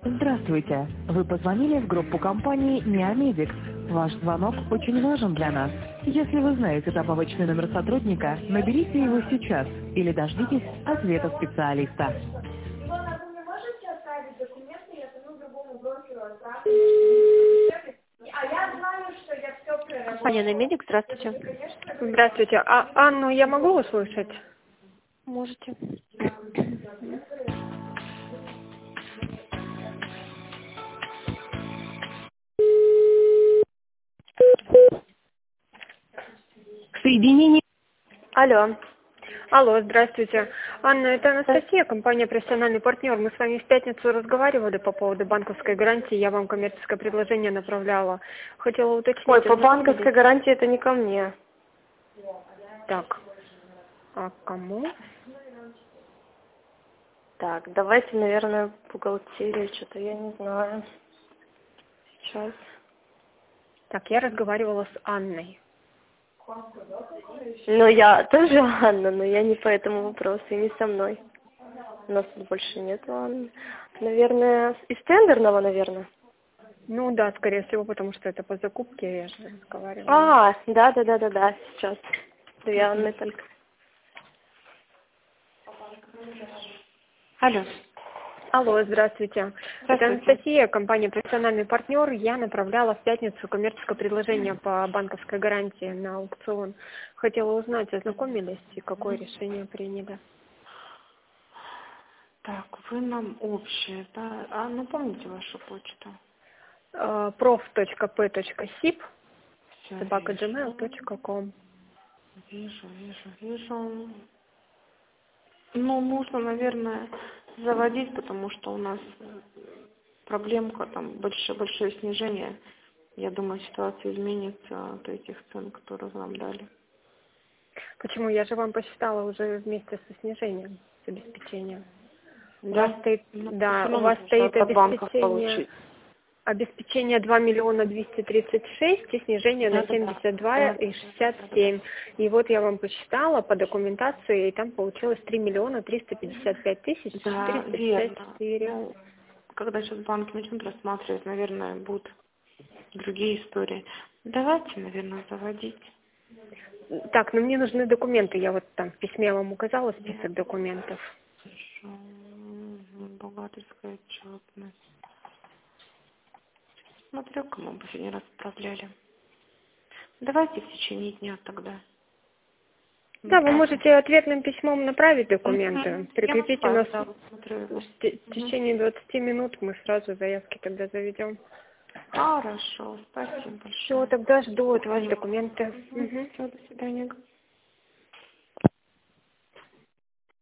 Здравствуйте. Вы позвонили в группу компании Neomedics. Ваш звонок очень важен для нас. Если вы знаете добавочный номер сотрудника, наберите его сейчас или дождитесь ответа специалиста. Илона, вы мне можете оставить документы, я звоню другому брокеру, а я знаю, что я все проработала. Паня Медик, здравствуйте. Здравствуйте. А Анну я могу услышать? Можете. Соединение. Алло. Алло, здравствуйте. Анна, это Анастасия, компания «Профессиональный партнер». Мы с вами в пятницу разговаривали по поводу банковской гарантии. Я вам коммерческое предложение направляла. Хотела уточнить. Ой, по банковской гарантии это не ко мне. Так. А кому? Так, давайте, наверное, бухгалтерия, что-то я не знаю. Сейчас. Так, я разговаривала с Анной. Ну, я тоже Анна, но я не по этому вопросу, и не со мной. У нас тут больше нет Анны. Наверное, из тендерного, наверное. Ну да, скорее всего, потому что это по закупке, я же разговаривала. А, да, сейчас. Две Анны только. Алло. Алло, здравствуйте. Это Анастасия, компания «Профессиональный партнер». Я направляла в пятницу коммерческое предложение по банковской гарантии на аукцион. Хотела узнать, ознакомились и какое решение приняли. Так, вы нам общее, да? А напомните вашу почту. prof.p.sip Всё, @gmail.com. Вижу. Ну, нужно, наверное, заводить, потому что у нас проблемка, там большое снижение. Я думаю, ситуация изменится от этих цен, которые вы нам дали. Почему? Я же вам посчитала уже вместе со снижением, с обеспечением. Да? У вас стоит, у вас стоит обеспечение 2 миллиона 236 и снижение на 72,67. И вот я вам посчитала по документации, и там получилось 3 миллиона 355 тысяч 454. Ну, когда сейчас банки начнут рассматривать, наверное, будут другие истории. Давайте, наверное, заводить. Так, ну мне нужны документы. Я вот там в письме вам указала список документов. Хорошо. Бухгалтерская отчетность. Смотрю, кому мы сегодня раз отправляли. Давайте в течение дня тогда. Да, вы можете ответным письмом направить документы. Прикрепить у нас в течение 20 минут, мы сразу заявки тогда заведем. Хорошо, спасибо большое. Все, тогда жду от вас документы. Все, до свидания.